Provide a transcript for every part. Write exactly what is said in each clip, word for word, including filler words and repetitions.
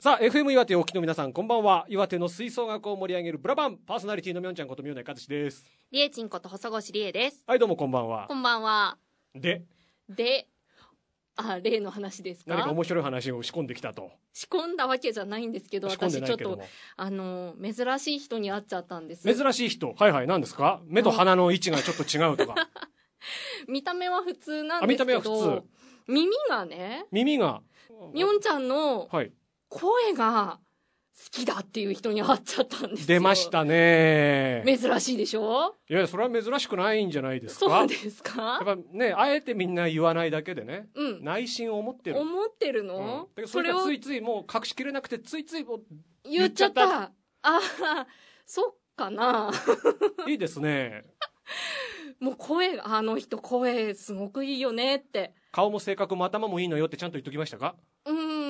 さあ エフエム 岩手をお聞きの皆さんこんばんは。岩手の吹奏楽を盛り上げるブラバンパーソナリティのみょんちゃんことみょうねかずしです。 りえちんこと細越りえです。 はい、どうもこんばんは。 こんばんは。 でであ例の話ですか。 何か面白い話を仕込んできたと。 仕込んだわけじゃないんですけど、私ちょっとあの珍しい人に会っちゃったんです。 珍しい人、はいはい、何ですか。目と鼻の位置がちょっと違うとか見た目は普通なんですけど、 見た目は普通、 耳がね、 耳がみょんちゃんの声が好きだっていう人に会っちゃったんですよ。 出ましたね。 珍しいでしょ。 いや、それは珍しくないんじゃないですか。 そうですか。 やっぱね、あえてみんな言わないだけでね、 うん、 内心を思ってる思ってるの、 うん、それがついついもう隠しきれなくてついついもう言っちゃった。ああ、そっかな。 いいですね。 もう声、あの人声すごくいいよねって。顔も性格も頭もいいのよってちゃんと言っときましたか。 うん、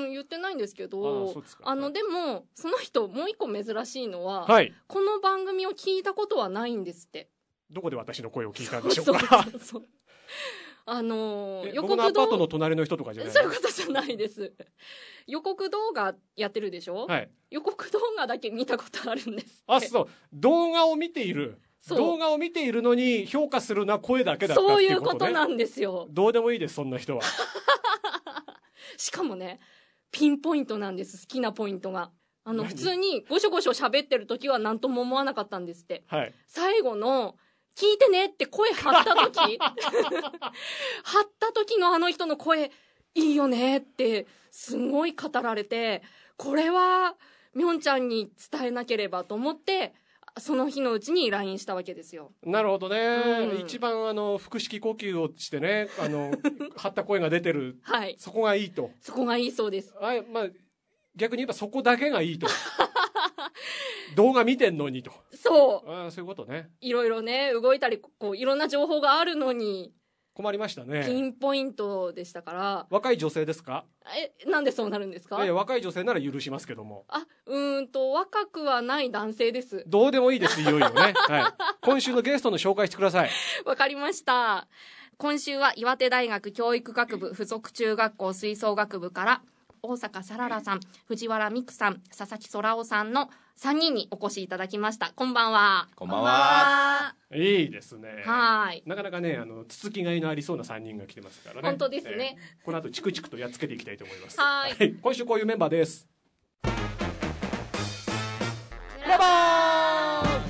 言ってないんですけど、 あ, あの、 はい、 でもその人もう一個珍しいのは、 はい、 この番組を聞いたことはないんですって。 どこで私の声を聞いたんでしょうか。そうそうそう、 あのー、 予告動画、僕のアパートの隣の人とかじゃない。 そういうことじゃないです。予告動画やってるでしょ、 はい、 予告動画だけ見たことあるんですって。 あ、そう、動画を見ている、動画を見ているのに評価するのは声だけだったっていうことね。 そういうことなんですよ。 どうでもいいです、そんな人は。 しかもね、ピンポイントなんです、好きなポイントが。あの、普通にゴショゴショ喋ってる時は何とも思わなかったんですって。 はい、 最後の、聞いてねって声張った時張った時のあの人の声、いいよねって、すごい語られて、これは、みょんちゃんに伝えなければと思って、その日のうちに ライン したわけですよ。 なるほどね、うん、一番あの腹式呼吸をしてね、あの張った声が出てる、はい、そこがいいと。 そこがいいそうです。 あ、まあ、逆に言えばそこだけがいいと。動画見てんのにと。 そう、 あ、そういうことね。 いろいろね、動いたりこういろんな情報があるのに困りましたね。 ピンポイントでしたから。 若い女性ですか。 え、なんでそうなるんですか。 いやいや、若い女性なら許しますけども。 あ、うーんと若くはない男性です。 どうでもいいです、いよいよね。はい、今週のゲストの紹介してください。 わかりました。今週は岩手大学教育学部附属中学校吹奏楽部から大坂さららさん、藤原美久さん、佐々木空夫さんのさんにんにお越しいただきました。こんばんは。 こんばんは。 いいですね。 はい。 なかなかね、あのつつきがいのありそうなさんにんが来てますからね。 本当ですね。 えー、この後チクチクとやっつけていきたいと思います。 はい。 今週こういうメンバーです。ラバー。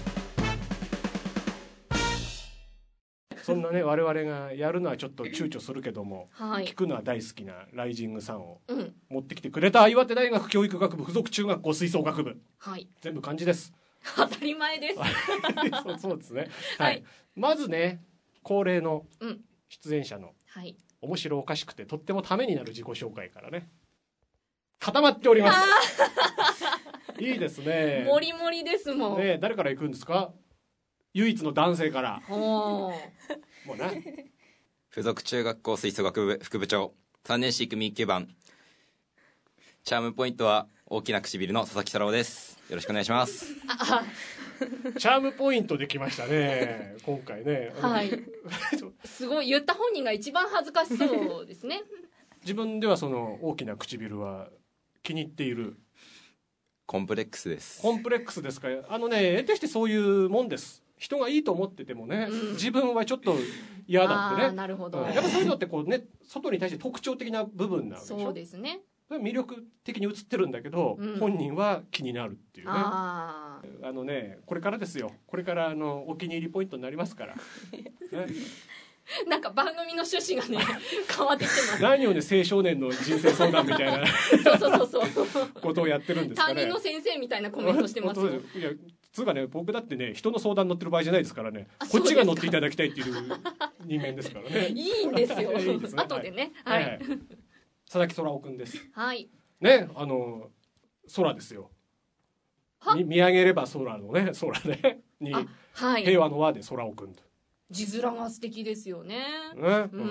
そんなね、我々がやるのはちょっと躊躇するけども、はい、聞くのは大好きなライジングさんを持ってきてくれた岩手大学教育学部附属中学校吹奏楽部、はい、全部漢字です。 当たり前ですそうそうですね、はいはい、まずね、恒例の出演者の面白おかしくてとってもためになる自己紹介からね固まっております。いいですね。 もりもりですもん、 ね、誰から行くんですか。唯一の男性から。もうね、 附属中学校吹奏楽部副部長さんねん C 組いちきゅうばん、チャームポイントは大きな唇の佐々木太郎です。よろしくお願いします。 チャームポイントできましたね今回ね。 はいすごい、言った本人が一番恥ずかしそうですね。 自分ではその大きな唇は気に入っている。 コンプレックスです。 コンプレックスですか。あのね、得てしてそういうもんです。人がいいと思っててもね、うん、自分はちょっと嫌だってね。 なるほど、 うん、やっぱそういうのってこうね、外に対して特徴的な部分なわけでしょ。 そうですね。 魅力的に映ってるんだけど、うん、本人は気になるっていうね。あ, あのね、これからですよ。これからあのお気に入りポイントになりますから、ね、 なんか番組の趣旨がね変わってきてます。 何をね、青少年の人生相談みたいなそうそうそうそうことをやってるんですかね。 担任の先生みたいなコメントしてますよ。 いや、つうかね、僕だってね、人の相談乗ってる場合じゃないですからね。こっちが乗っていただきたいっていう人間ですからね。 いいんですよ。いいですね、後でね、はい、はい、 佐々木空夫くんです。 はいね、あの空ですよ。見, 見上げれば空のね、空ねに、はい、平和の和で空をくんと。 字面が素敵ですよね。 ね、うん、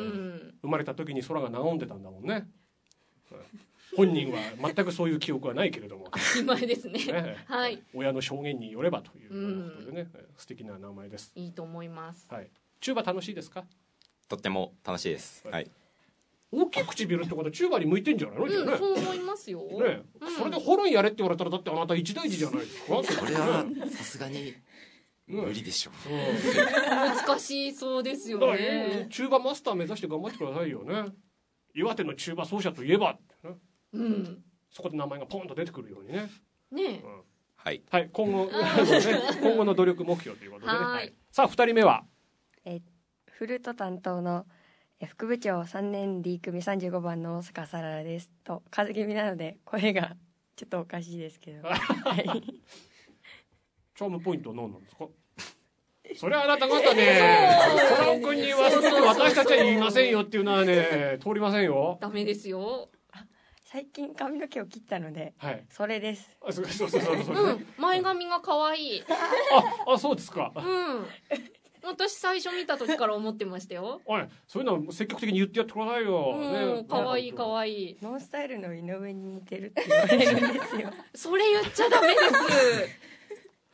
生まれた時に空が和んでたんだもんね。本人は全くそういう記憶はないけれども、 当たり前です ね, ね、はい、 親の証言によればということでね、うん、素敵な名前です。 いいと思います。 はい、チューバ楽しいですか。 とっても楽しいです。はい、 大きい唇ってことはチューバに向いてんじゃないの、 うん、 ね、 そう思いますよ、 ね、 うん、 それでホルンやれって言われたらだってあなた一大事じゃないですか。 それはさすがに無理でしょう、うん、 難しそうですよね。 チューバマスター目指して頑張ってくださいよね。岩手のチューバ奏者といえば、ね、うん、そこで名前がポンと出てくるようにね。 ね、 うん、 はい、 はい、今後、ね、今後の努力目標ということでね。はい、さあふたりめは、 えフルート担当の副部長さんねん D 組さんじゅうごばんの大坂さららです。と風邪気味なので声がちょっとおかしいですけど。はい。 チャームポイントは何なんですか。それはあなた方ね、その君に言わせて私たちは言いませんよっていうのはね、通りませんよ。 ダメですよ。 最近髪の毛を切ったので、はい、それです。 あ、そうそうそうそうそう、 うん、前髪が可愛い。 あ、あ、そうですか。 うん。私最初見た時から思ってましたよ。 おい、そういうの積極的に言ってやってくださいよ。 うん、可愛い可愛い。 ノンスタイルの井上に似てるって言われるんですよ。 それ言っちゃダメです。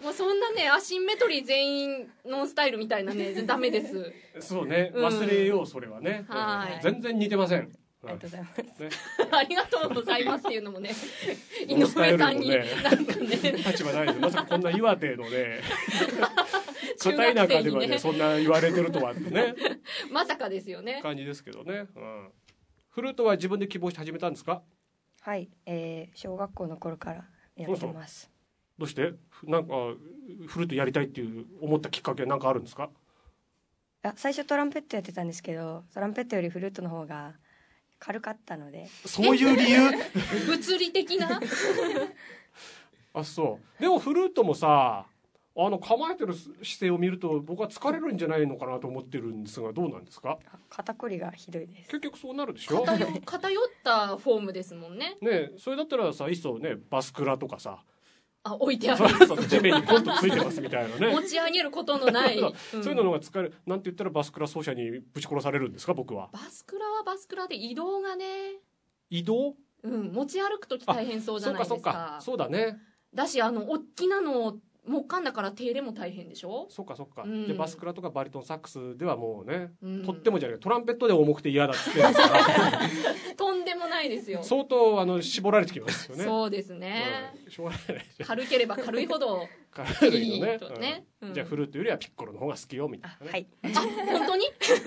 もうそんなね、アシンメトリー全員ノンスタイルみたいなね、ダメです。 そうね、忘れよう、それはね。 うん、はい。 全然似てません。 ありがとうございます。 ね、ありがとうございますっていうのもね、井上さんに、ね、なんかね、 立場ないです。まさかこんな岩手のね、片田舎ではね、そんな言われてるとはってね。 まさかですよね。 感じですけどね。うん、フルートは自分で希望して始めたんですか。 はい、えー、小学校の頃からやってます。 そうそう、どうしてなんかフルートやりたいっていう思ったきっかけは何かあるんですか。 あ、最初トランペットやってたんですけど、トランペットよりフルートの方が軽かったので。 そういう理由物理的なあ、そう。でもフルートもさ、あの構えてる姿勢を見ると僕は疲れるんじゃないのかなと思ってるんですが、どうなんですか。 肩こりがひどいです。 結局そうなるでしょ。 偏, 偏ったフォームですもんね。 ね、それだったらさ、いっそね、バスクラとかさ、 あ、置いてある、 そうそう、地面にポンとついてますみたいなね、 持ち上げることのないそう、うん、そういうのが疲れるなんて言ったらバスクラ奏者にぶち殺されるんですか。僕はバスクラはバスクラで移動がね、 移動、 うん、持ち歩くとき大変そうじゃないですか。 そうかそうか、そうだね。 だし、あの大きなの木管だから手入れも大変でしょ。 そうかそうか、 うん、 でバスクラとかバリトンサックスではもうね、 うん、 とってもじゃない、トランペットで重くて嫌だっつってるんですからとんでもないですよ。 相当あの絞られてきますよね。 そうですね、 うん、しょうがない軽ければ軽いほど軽いよね、 ね、 うんうん、じゃあフルートよりはピッコロの方が好きよみたいな、ね、 はい、 あ、本当に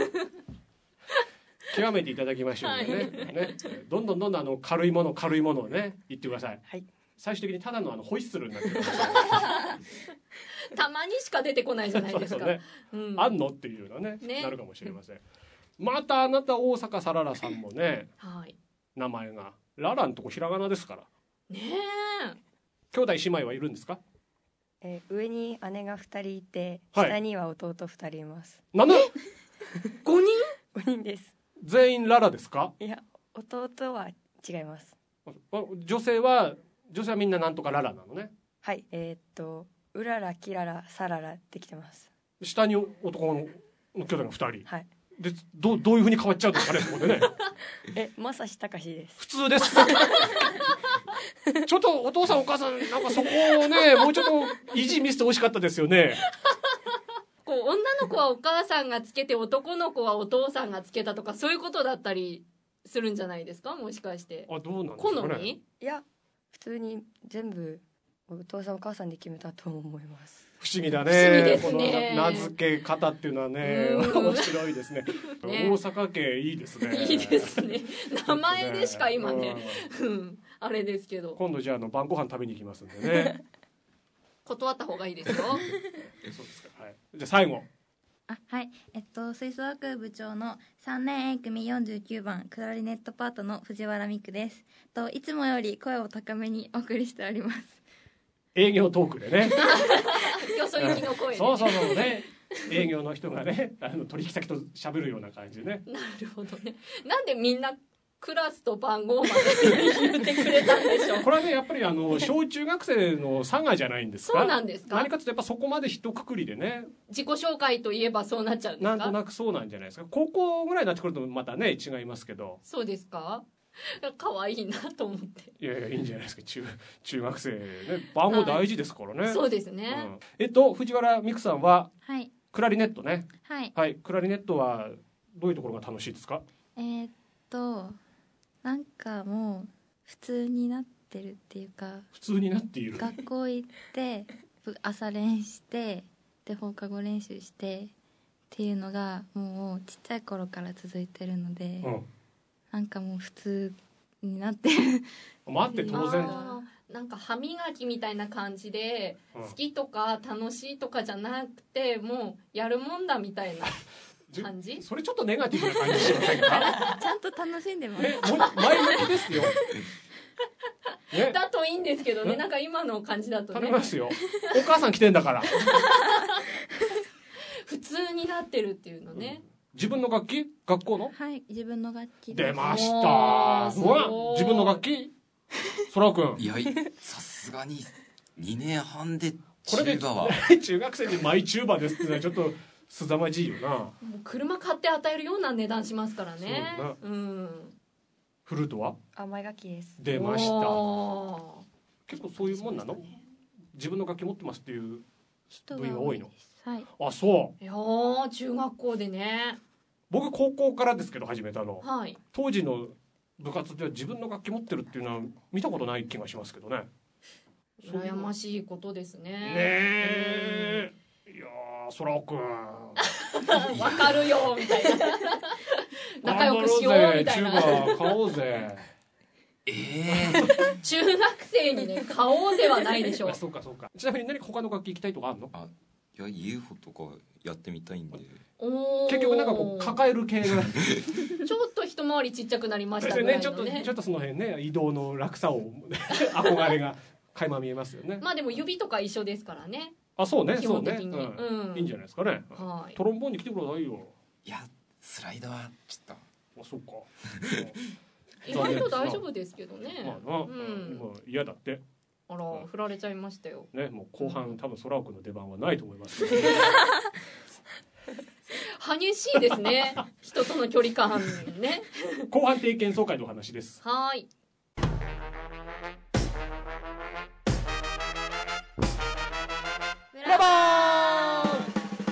極めていただきましょうね、はい、ね、どんどんどんどんあの軽いもの軽いものをね言ってください。 はい、 最終的にただのあのホイッスルになってるたまにしか出てこないじゃないですか。そうそう、ね、 うん、あんのっていうのは ね, ねなるかもしれません。またあなた大阪さららさんもね、はい、名前がララんとこひらがなですからね。え、 兄弟姉妹はいるんですか。 えー、上に姉がふたりいて、 はい、 下には弟ふたりいます。 なんでごにんごにんです。 全員ララですか。 いや、弟は違います。 女性は女性はみんななんとかララなのね。 はい、えー、っとうららきららさららってきてます。下に男の兄弟がふたり、 はい、 で ど, どういう風に変わっちゃうんですかね、そこでねえ、まさしたかしです。 普通ですちょっとお父さんお母さんなんかそこをねもうちょっと意地見せてほしかったですよねこう女の子はお母さんがつけて男の子はお父さんがつけたとか、そういうことだったりするんじゃないですか、もしかして。 あ、どうなんですかね。 好み？ いや、普通に全部お父さんお母さんで決めたと思います。 不思議だね。 不思議ですね。 この名付け方っていうのはね、面白いですね。ね、大阪家いいですね。 いいですね。名前でしか今ね、うん、あれですけど。 今度じゃあの晩ご飯食べに行きますんでね。 断った方がいいですよ。 そうですか。はい。じゃあ最後。 あ、はい、えっと吹奏楽部長のさんねん A 組よんじゅうきゅうばんクラリネットパートの藤原美久です。といつもより声を高めにお送りしております。 営業トークでねよそ行きの声で、ね、 そうそうそうね、営業の人がねあの取引先と喋るような感じでね。 なるほどね。なんでみんなクラスと番号まで言ってくれたんでしょう。 これはねやっぱりあの小中学生の差がじゃないんですか。 そうなんですか。 何かというとやっぱそこまで一括りでね、 自己紹介といえばそうなっちゃうんですか。 なんとなくそうなんじゃないですか。高校ぐらいになってくるとまたね違いますけど。 そうですか。可愛いなと思って。 いやいやいいんじゃないですか。中中学生ね、番号大事ですからね、はい、 そうですね、 うん、えっと藤原美久さんは、 はい、 クラリネットね、 はい、 はい、クラリネットはどういうところが楽しいですか。 えー、っとなんかもう普通になってるっていうか、 普通になっている。 学校行って朝練してで放課後練習してっていうのがもうちっちゃい頃から続いてるので、うん、なんかもう普通になってる待って当然なんか歯磨きみたいな感じで、うん、好きとか楽しいとかじゃなくてもうやるもんだみたいな感じ。 それちょっとネガティブな感じしませんか？ ちゃんと楽しんでます。 前向きですよね、だといいんですけどね、なんか今の感じだとね。 頼みますよ。お母さん来てんだから。 普通になってるっていうのね。うん、 自分の楽器？学校の？ はい、自分の楽器出ました。自分の楽器？そらくん。 いや、さすがににねんはんでチューバは。 中学生でマイチューバですってのはちょっとすざまじいよな。もう車買って与えるような値段しますからね。う、うん。 フルートは？ あ、マイ楽器です。 出ました。結構そういうもんなの？ね、自分の楽器持ってますっていう部員が多いの？ はい。 あ、そう。 いやー、中学校でね。 僕高校からですけど始めたの。 はい。 当時の部活では自分の楽器持ってるっていうのは見たことない気がしますけどね。 羨ましいことですね。ねえ。いやー、そらくん。 わかるよみたいな。仲良くしようみたいな。 中学買おうぜ。 えー、 中学生にね買おうではないでしょう。 そうかそうか。ちなみに何か他の楽器行きたいとかあるの？ あ、いや ユーフォ とかやってみたいんで。 結局なんかこう抱える系がちょっと一回りちっちゃくなりましたね。 ね、ちょっとちょっとその辺ね移動の楽さを憧れが垣間見えますよね。 まあでも指とか一緒ですからね。 あ、そうね、 基本的に、 そうね、うん、いいんじゃないですかね。はい。トロンボーンに来てくださいよ。 いや、スライドはちょっと。 あ、そうか。 意外と大丈夫ですけどね。 まあな、うん、もう嫌だって。 あら、振られちゃいましたよ。 ね、もう後半、うん、多分空奥の出番はないと思います。 激しいですね。人との距離感ね。 後半定期演奏会の話です。 はい。 ブラボー！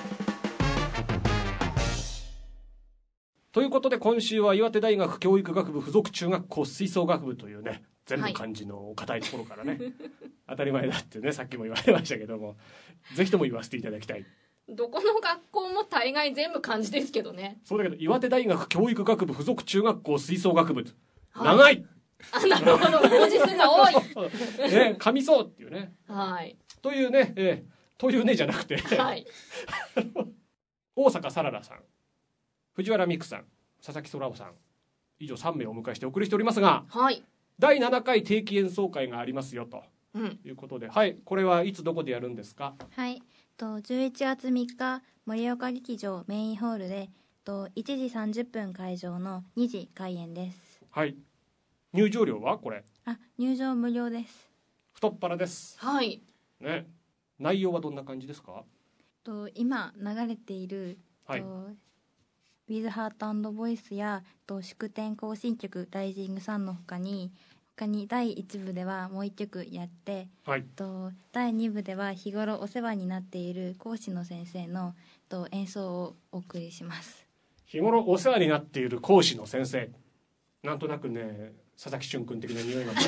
ということで今週は岩手大学教育学部附属中学校吹奏楽部というね、全部漢字の硬いところからね、はい、当たり前だってね、さっきも言われましたけども、ぜひとも言わせていただきたい。 どこの学校も大概全部漢字ですけどね。 そうだけど岩手大学教育学部附属中学校吹奏楽部、はい、長い。 あ、なるほど、文字数が多い。 ね、噛みそうっていうね。 はい。 というね、えー、というねじゃなくて、はい、大阪サララさん、藤原美久さん、佐々木空夫さん、以上さんめいをお迎えしてお送りしておりますが、 はい、 だいななかい定期演奏会がありますよと、うん、いうことで、はい、これはいつどこでやるんですか？ はい、とじゅういちがつみっか盛岡劇場メインホールでといちじさんじゅっぷん会場のにじ開演です。 はい。入場料はこれ？ あ、入場無料です。 太っ腹です。 はい。 ね。内容はどんな感じですか？ と今流れている、はい、とWith Heart and Voice やと祝典行進曲ライジングサンの他に他にだいいち部ではもういっきょくやって、はい、とだいに部では日頃お世話になっている講師の先生のと演奏をお送りします。 日頃お世話になっている講師の先生、なんとなくね佐々木俊君的な匂いが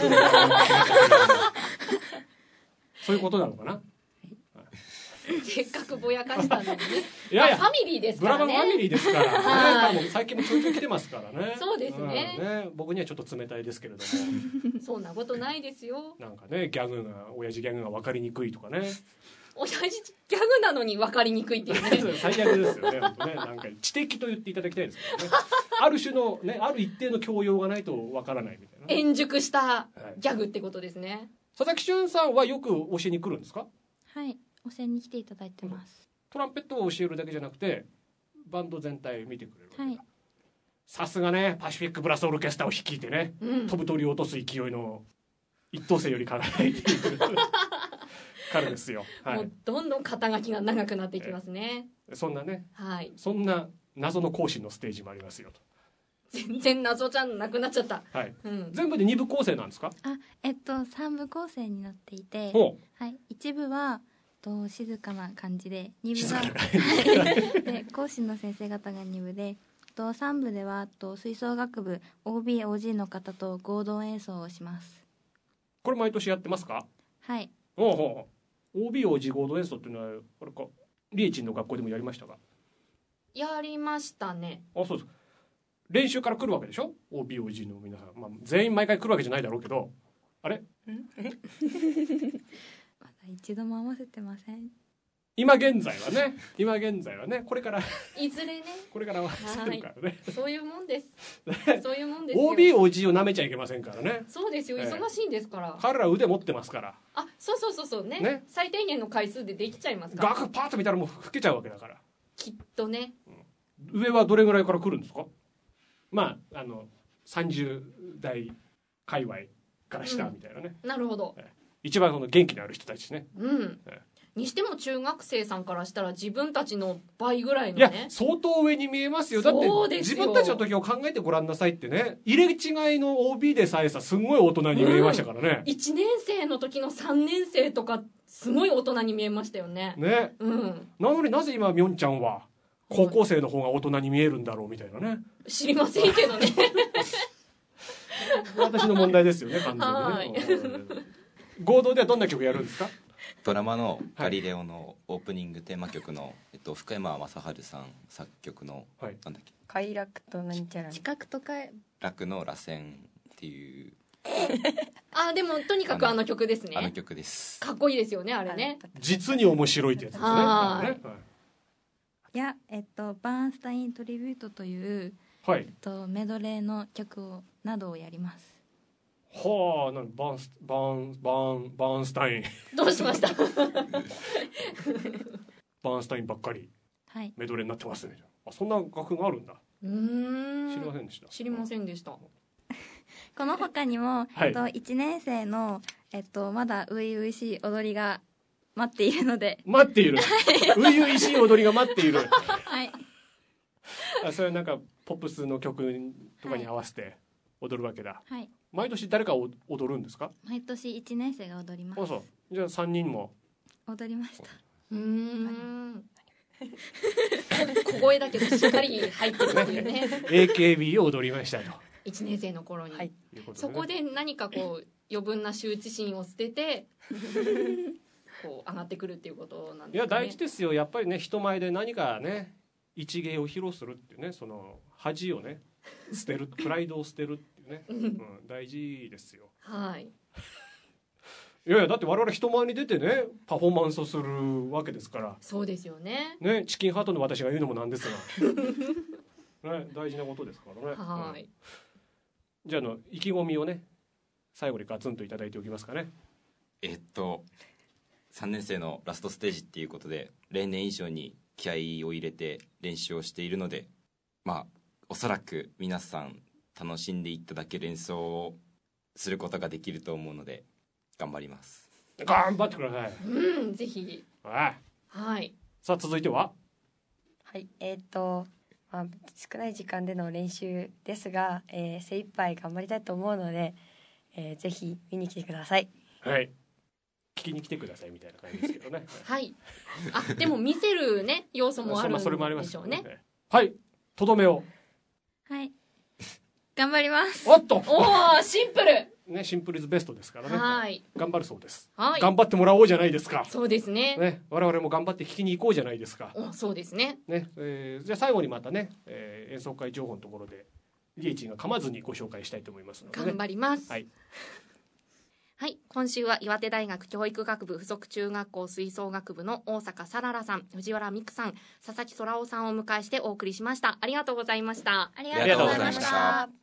そういうことなのかな。 せっかくぼやかしたのにね。いやいや、ファミリーですからね。 ブラバンファミリーですから、はい、ね、最近もちょいちょい来てますからね。 そうですね。 うん、ね、僕にはちょっと冷たいですけれども。 そんなことないですよ。 なんかね、ギャグが親父ギャグが分かりにくいとかね。 親父ギャグなのに分かりにくいっていうね。 最悪ですよね。本当ね、なんか知的と言っていただきたいですけどね。ある種のね、ある一定の教養がないと分からないみたいな、ね。 円熟したギャグってことですね。はい、 佐々木俊さんはよく教えに来るんですか？ はい、教えに来ていただいてます。 トランペットを教えるだけじゃなくてバンド全体見てくれる。 はい。 さすがね、パシフィックブラスオーケストラを率いてね、うん、飛ぶ鳥を落とす勢いの一等星より輝いている彼ですよ。はい、 もうどんどん肩書きが長くなっていきますね。 そんなね、 はい、 そんな謎の講師のステージもありますよと。 全然謎じゃなくなっちゃった。 はい。うん、全部でに部構成なんですか？ あ、えっとさん部構成になっていて、はい、いち部はと静かな感じで、に部がで講師の先生方がに部で、 とさん部ではと吹奏楽部 オービーオージー の方と合同演奏をします。 これ毎年やってますか？ はい。 おうおう オービーオージー 合同演奏っていうのはあれかリエチンの学校でもやりましたか？ やりましたね。あ、そうです。 練習から来るわけでしょ オービーオージー の皆さん、まあ、全員毎回来るわけじゃないだろうけど、あれまだ一度も合わせてません。 今現在はね今現在はねこれからいずれねこれから合わせるからね、 そういうもんですそういうもんですよ。 オービーオージー を舐めちゃいけませんからね。 そうですよ、忙しいんですから、 彼ら腕持ってますから。 あ、そうそうそうそうね、ね、最低限の回数でできちゃいますから。 ガクパーッと見たらもう吹けちゃうわけだから、 きっとね、 うん、上はどれぐらいから来るんですか？まああのさんじゅう代界隈から下みたいなね、 うん、なるほど、 一番その元気のある人たちね、 うん、にしても中学生さんからしたら自分たちの倍ぐらいのね、 ね、 いや相当上に見えますよ。だって自分たちの時を考えてごらんなさいってね、入れ違いの オービー でさえさすんごい大人に見えましたからね、 うん、いちねん生の時のさんねん生とかすごい大人に見えましたよね。 ね、うん、なのになぜ今みょんちゃんは高校生の方が大人に見えるんだろうみたいなね、 知りませんけどね私の問題ですよね完全にね。合同ではどんな曲やるんですか？ ドラマの「ガリレオ」のオープニングテーマ曲の、えっと、福山雅治さん作曲の、はい、なんだっけ、 快楽となんちゃら近くとか楽の螺旋っていうあ、でもとにかくあの曲ですね。 あの曲です。 かっこいいですよねあれね。 実に面白いってやつですね。はい、 いや、えっと、バーンスタイントリビュートという、はい、えっと、メドレーの曲をなどをやります。 はあ、なんバーンスバーンバーンバーンスタインどうしましたバーンスタインばっかりメドレーになってますね。あ、そんな楽があるんだ。うーん、知りませんでした。 知りませんでした。 この他にも、はい、えっと、いちねん生の、えっと、まだ初々しい踊りが待っているので。 待っている初々しい踊りが待っているはい。 あ、それはなんかポップスの曲とかに合わせて踊るわけだ。 はい。毎年誰か踊るんですか？ 毎年いちねん生が踊ります。 あ、そう。じゃあさんにんも踊りました。 うーん小声だけどしっかり入ってるっていうねエーケービー を踊りましたといちねん生の頃に、はい、そこで何かこう余分な羞恥心を捨ててこう上がってくるっていうことなんですね。 いや大事ですよ。やっぱりね、人前で何かね一芸を披露するっていうね、その恥をね捨てるプライドを捨てるっていうね、うん、大事ですよ。 はい。 いやいや、だって我々人前に出てねパフォーマンスをするわけですから。 そうですよね。 ね、チキンハートの私が言うのもなんですがね、大事なことですからね。はい、うん、じゃあの意気込みをね最後にガツンといただいておきますかね。 えっとさんねん生のラストステージっていうことで例年以上に気合を入れて練習をしているので、まあおそらく皆さん楽しんでいただける演奏をすることができると思うので頑張ります。 頑張ってください。 うん、ぜひ。 はい。 はい。 さあ続いては。 はい、えっ、ー、と、まあ、少ない時間での練習ですが、えー、精一杯頑張りたいと思うので、えー、ぜひ見に来てください。 はい。聞きに来てくださいみたいな感じですけどね。 はい。あ、でも見せるね要素もあるんでしょうね。 はい。とどめを。 はい。頑張ります。 おっと。 おお、シンプル。 ね、シンプルイズベストですからね。 はい。 頑張るそうです。 はい。 頑張ってもらおうじゃないですか。 そうですね。 ね、我々も頑張って聞きに行こうじゃないですか。 お、そうですね。 ね、えー、じゃあ最後にまたね、えー、演奏会情報のところでリエチンが噛まずにご紹介したいと思いますので、ね。 頑張ります。 はい。 はい、今週は岩手大学教育学部附属中学校吹奏楽部の大坂さららさん、藤原美久さん、佐々木空夫さんをお迎えしてお送りしました。ありがとうございました。 ありがとうございました。